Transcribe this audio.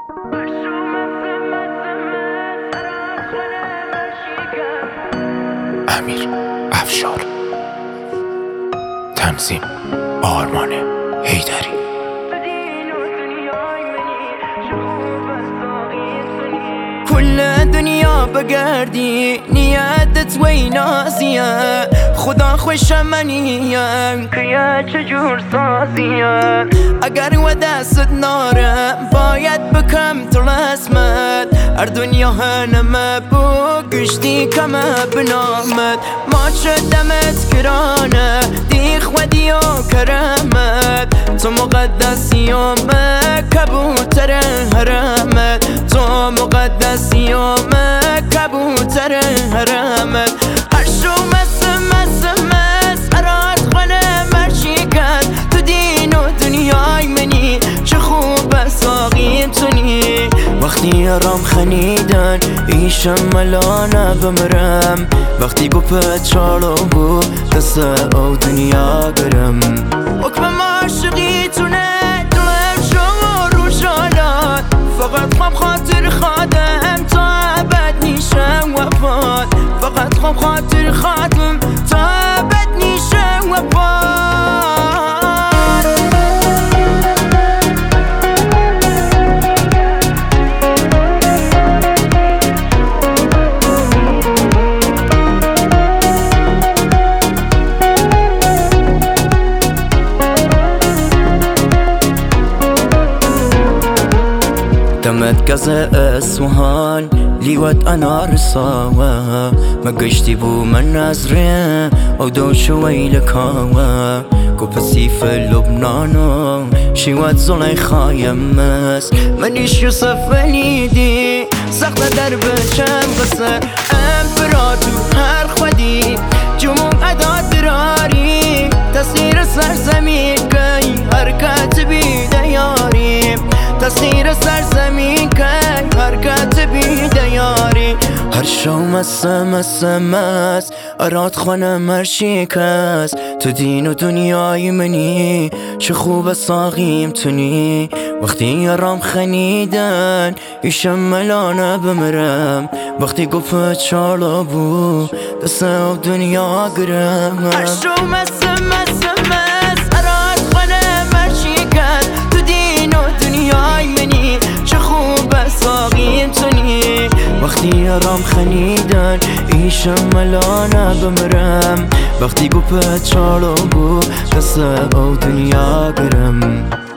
امیر افشار، تنظیم آرمان حیدری. كل دنیا بگردی نیتت وی نازیه، خدا خوش منیه که چجور سازیه. اگر و دست ناره باید بکم طلسمت، هر دنیا هنمه بو گشتی کمه بنامت. ما شدمت کرانه دیخ و دیو کرمت، تو مقدسیوم کبوتر حرمت، تو مقدسیوم کبوتر حرمت. هر شو مس اراد خانه مرشی کرد، تو دین و دنیای منی چه خوب ساقی تونی. وقتی رام خنیدن ایشم ملانه بمرم، وقتی گفت چالو بو دست او دنیا گرم. حکم معاشقی تونه دلم شو روشانات، فقط خواب خاطر خادم تا ابد نیشم وفات، فقط خواب خاطر خادم تا ابد نیشم وفات. دمت قز اسوهان لیوت انا رساوه، ما قشتي بو من نظره او دو شوي لكاوه. قبسي في لبنانو شيوات زولي خايمس، منيش يوسف وليدي سخت درب شم غسه. امبراتور هر خودي جموم ادا دراري، تصير سرزمين كي حركات بيدياري، تصير سرزمين كي حركات بيدياري. هر شو مس اراد خانه مرشی کس، تو دین و دنیای منی چه خوب ساقیم تونی. وقتی رام خنیدن ایشم ملانه بمرم، وقتی گفت چالا بو دست او دنیا گرم. هر شو مس اراد خانه مرشی کس، تو دین و دنیای منی چه خوب ساقیم تونی. وقتی رام خنیدن ایشم ملانه بمرم، وقتی گفت چالو بو دست او دنیا گرم.